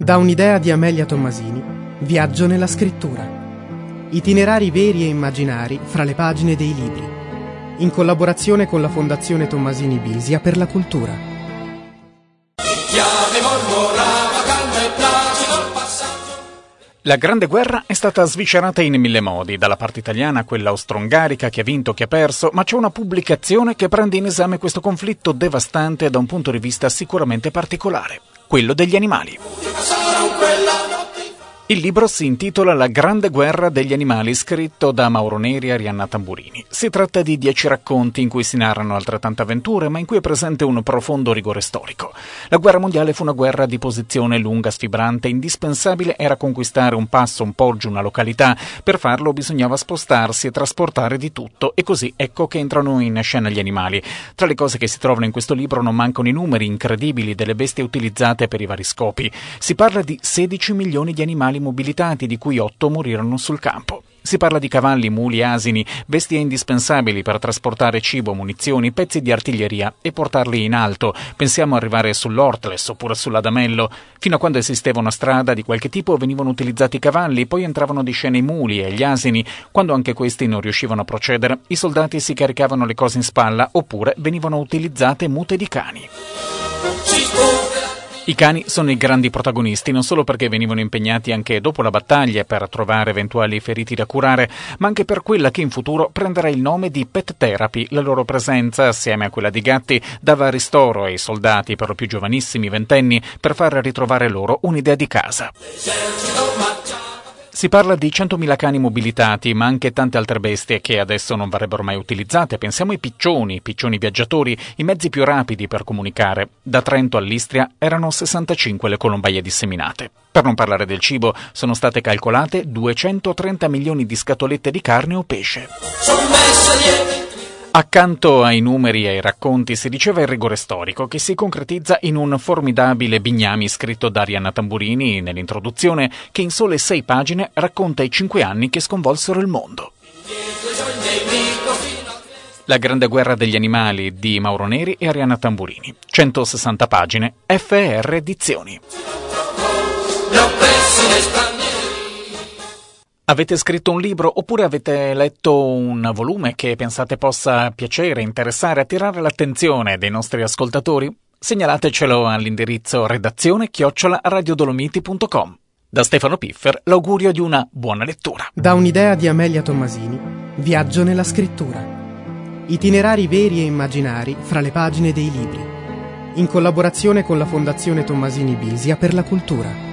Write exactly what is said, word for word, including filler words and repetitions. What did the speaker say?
Da un'idea di Amelia Tommasini, viaggio nella scrittura. Itinerari veri e immaginari fra le pagine dei libri. In collaborazione con la Fondazione Tommasini Bisia per la cultura. La Grande Guerra è stata sviscerata in mille modi, dalla parte italiana a quella austro-ungarica, chi ha vinto, chi ha perso, ma c'è una pubblicazione che prende in esame questo conflitto devastante da un punto di vista sicuramente particolare, quello degli animali. Il libro si intitola La Grande Guerra degli animali, scritto da Mauro Neri e Arianna Tamburini. Si tratta di dieci racconti in cui si narrano altrettante avventure, ma in cui è presente un profondo rigore storico. La guerra mondiale fu una guerra di posizione lunga, sfibrante. Indispensabile era conquistare un passo, un poggio, una località. Per farlo bisognava spostarsi e trasportare di tutto, e così ecco che entrano in scena gli animali. Tra le cose che si trovano in questo libro non mancano i numeri incredibili delle bestie utilizzate per i vari scopi. Si parla di sedici milioni di animali mobilitati, di cui otto morirono sul campo. Si parla di cavalli, muli, asini, bestie indispensabili per trasportare cibo, munizioni, pezzi di artiglieria e portarli in alto. Pensiamo arrivare sull'Ortles oppure sull'Adamello. Fino a quando esisteva una strada di qualche tipo venivano utilizzati i cavalli, poi entravano di scena i muli e gli asini. Quando anche questi non riuscivano a procedere, i soldati si caricavano le cose in spalla oppure venivano utilizzate mute di cani. I cani sono i grandi protagonisti, non solo perché venivano impegnati anche dopo la battaglia per trovare eventuali feriti da curare, ma anche per quella che in futuro prenderà il nome di pet therapy. La loro presenza, assieme a quella di gatti, dava ristoro ai soldati, per lo più giovanissimi, ventenni, per far ritrovare loro un'idea di casa. Si parla di centomila cani mobilitati, ma anche tante altre bestie che adesso non verrebbero mai utilizzate. Pensiamo ai piccioni, piccioni viaggiatori, i mezzi più rapidi per comunicare. Da Trento all'Istria erano sessantacinque le colombaie disseminate. Per non parlare del cibo, sono state calcolate duecentotrenta milioni di scatolette di carne o pesce. Accanto ai numeri e ai racconti si diceva il rigore storico, che si concretizza in un formidabile bignami scritto da Arianna Tamburini nell'introduzione, che in sole sei pagine racconta i cinque anni che sconvolsero il mondo. La Grande Guerra degli animali di Mauro Neri e Arianna Tamburini. centosessanta pagine, F R Edizioni. Avete scritto un libro oppure avete letto un volume che pensate possa piacere, interessare, attirare l'attenzione dei nostri ascoltatori? Segnalatecelo all'indirizzo redazione chiocciola radiodolomiti punto com. Da Stefano Piffer l'augurio di una buona lettura. Da un'idea di Amelia Tommasini, viaggio nella scrittura. Itinerari veri e immaginari fra le pagine dei libri. In collaborazione con la Fondazione Tommasini Bisia per la cultura.